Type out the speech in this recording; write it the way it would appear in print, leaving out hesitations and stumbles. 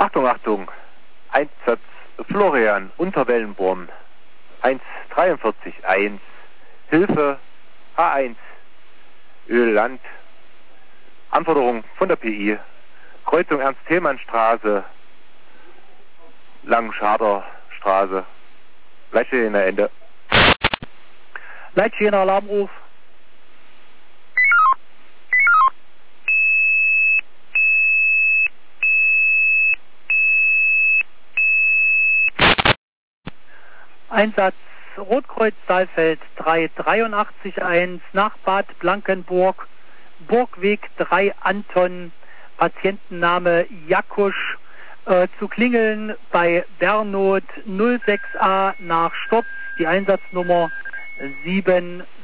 Achtung, Achtung. Einsatz Florian, Unterwellenborn. 1,43,1. Hilfe A1. Ölland. Anforderung von der PI. Kreuzung Ernst-Thälmann-Straße. Langenscharder-Straße. Leitstehender Ende. Leitstehender Alarmruf. Einsatz Rotkreuz Saalfeld 383-1 nach Bad Blankenburg, Burgweg 3 Anton, Patientenname Jakusch, zu klingeln bei Bernot 06A nach Sturz, die Einsatznummer 7